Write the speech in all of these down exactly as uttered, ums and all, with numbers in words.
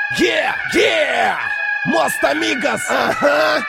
Yeah, yeah! Мост Амигос! Ага!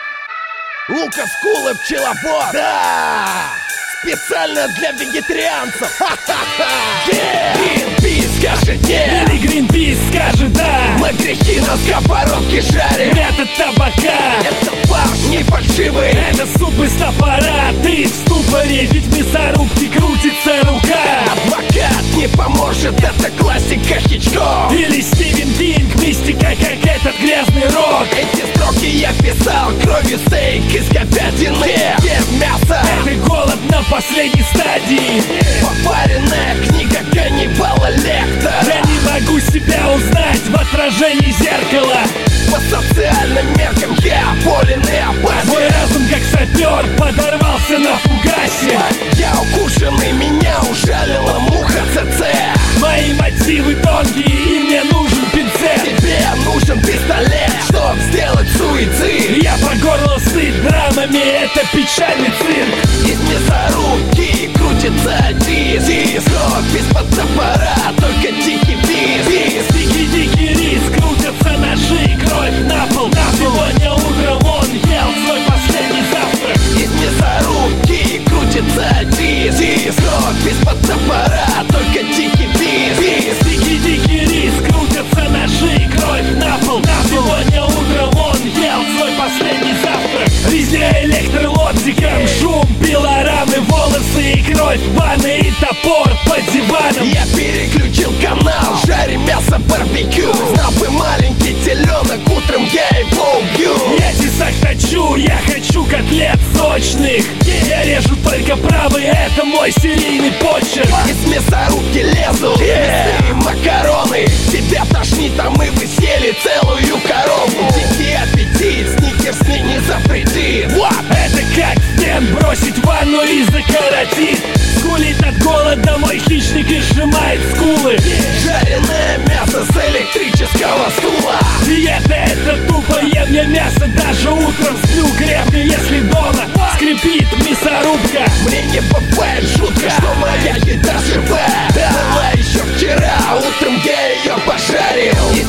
Лукас Кулы пчеловод! Да! Специально для вегетарианцев! Ха-ха-ха! Yeah! Гринпис скажет нет! Или Гринпис скажет да! Мы грехи на сковородке жарим! Это табака! Это фарш не фальшивый! Это суп из топора! Ты в ступоре, ведь в мясорубке крутится рука! Адвокат не поможет, это классика Хичкок! Или Стивен Кинг, мистика, как этот грязный рок! Эти строки я писал кровью, стейк из говядины! Ем мясо! Это голод на последней стадии! Попаренная книга каннибала Лектора! Я не могу себя узнать в отражении зеркала! По социальным меркам я болен и опасен! Мой разум как сапер подорвался на фугасе! Я укушенный, меня ужалила муха ЦЦ! Мои мотивы тонкие и мне нужен пинцет! Тебе нужен пистолет, чтоб сделать суицид! Я по горло сыт драмами, это печальный цирк! Из мясорубки крутится диск! Диск, из-под топора, только дикий виз! Виз, Дикий-дикий рис, крутятся ножи, кровь на пол, на пол. Сегодня утром он ел свой последний завтрак. из мясорубки крутится диск! Диск, из-под топора, только дикий виз! Виз, Дикий-дикий рис, крутятся ножи, кровь на пол, на пол. Сегодня утром он ел свой последний завтрак. Резня электролобзиком, шум, пилорамы, волосы и кровь, ванны и топор под диваном. я переключил канал, жарим мясо барбекю! Знал бы маленький теленок, утром я его убью! Я тесак хочу, я хочу котлет сочных. Я режу только правый, это мой серийный почерк. Из мясорубки лезу, мясные макароны! Тебя тошнит, а мы бы съели целую корову! Дикий аппетит, сникерс мне не запретит! What? Это как стен бросить в ванну и закоротит. Скулит от голода мой хищник и сжимает скулы. Жареное мясо с электрического стула! Диета это тупо, ем я мясо даже утром. Сплю крепко, если дома скрипит мясорубка. Мне не бывает жутко, что моя еда живая! Была еще вчера, а утром я ее пожарил! Из